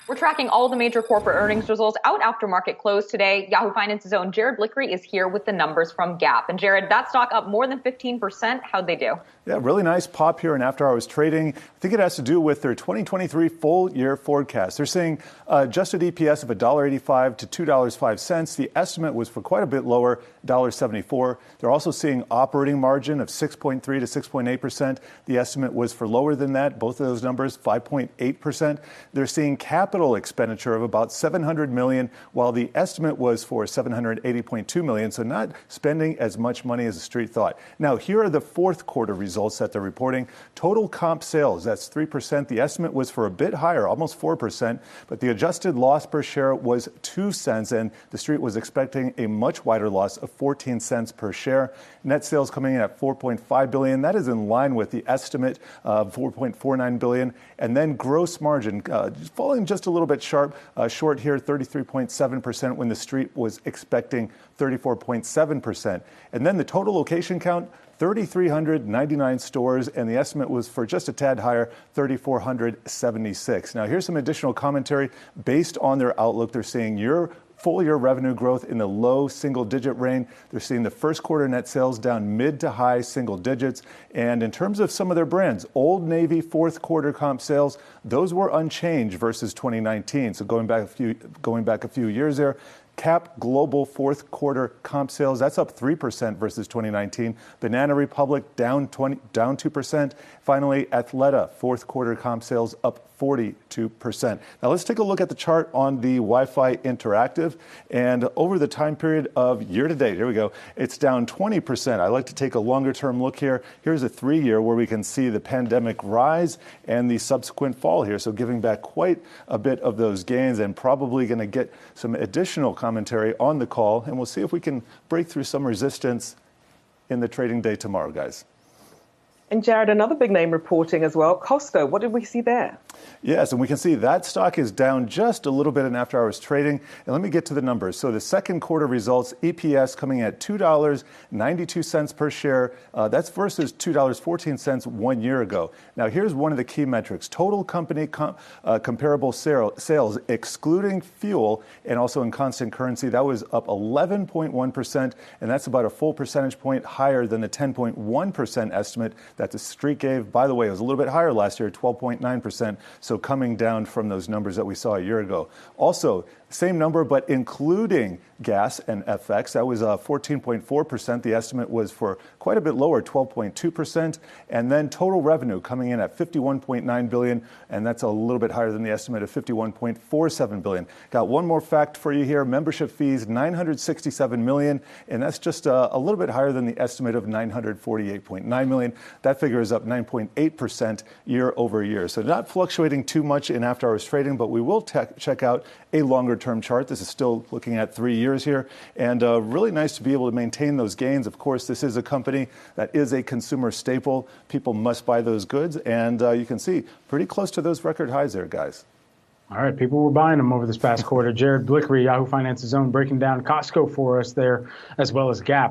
We're tracking all the major corporate earnings results out after market close today. Yahoo Finance's own Jared Blickery is here with the numbers from Gap. And Jared, that stock up more than 15%. How'd they do? Yeah, really nice pop here in after-hours trading. I think it has to do with their 2023 full-year forecast. They're seeing adjusted EPS of $1.85 to $2.05. The estimate was for quite a bit lower, $1.74. They're also seeing operating margin of 6.3 to 6.8%. The estimate was for lower than that. Both of those numbers, 5.8%. They're seeing capital expenditure of about $700 million, while the estimate was for $780.2 million. So not spending as much money as the street thought. Now, here are the fourth quarter results that they're reporting. Total comp sales, that's 3%. The estimate was for a bit higher, almost 4%, but the adjusted loss per share was 2 cents, and the street was expecting a much wider loss of 14 cents per share. Net sales coming in at $4.5 billion. That is in line with the estimate of $4.49 billion. And then gross margin falling just a little bit short here, 33.7%, when the street was expecting 34.7%. And then the total location count, 3,399 stores, and the estimate was for just a tad higher, 3,476. Now, here's some additional commentary. Based on their outlook, they're seeing full-year revenue growth in the low single-digit range. They're seeing the first quarter net sales down mid to high single digits. And in terms of some of their brands, Old Navy fourth quarter comp sales, those were unchanged versus 2019. So going back a few years there. Cap Global fourth quarter comp sales, that's up 3% versus 2019. Banana Republic down 2%. Finally, Athleta fourth quarter comp sales up 42%. Now let's take a look at the chart on the Wi-Fi Interactive. And over the time period of year to date, here we go, it's down 20%. I like to take a longer term look here. Here's a 3-year where we can see the pandemic rise and the subsequent fall here. So giving back quite a bit of those gains, and probably going to get some additional commentary on the call. And we'll see if we can break through some resistance in the trading day tomorrow, guys. And Jared, another big name reporting as well, Costco. What did we see there? Yes, and we can see that stock is down just a little bit in after-hours trading. And let me get to the numbers. So the second quarter results, EPS coming at $2.92 per share. That's versus $2.14 1 year ago. Now, here's one of the key metrics. Total company comparable sales, excluding fuel and also in constant currency, that was up 11.1%, and that's about a full percentage point higher than the 10.1% estimate that the street gave. By the way, it was a little bit higher last year, 12.9%, so coming down from those numbers that we saw a year ago. Also, same number, but including gas and FX, that was 14.4%. The estimate was for quite a bit lower, 12.2%. And then total revenue coming in at $51.9 billion, and that's a little bit higher than the estimate of $51.47 billion. Got one more fact for you here. Membership fees, $967 million, and that's just a little bit higher than the estimate of $948.9 million. That figure is up 9.8% year over year. So not fluctuating too much in after-hours trading, but we will check out a longer-term chart. This is still looking at 3 years here, and really nice to be able to maintain those gains. Of course, this is a company that is a consumer staple. People must buy those goods, and you can see pretty close to those record highs there, guys. All right, people were buying them over this past quarter. Jared Blickery, Yahoo Finance's own, breaking down Costco for us there, as well as Gap.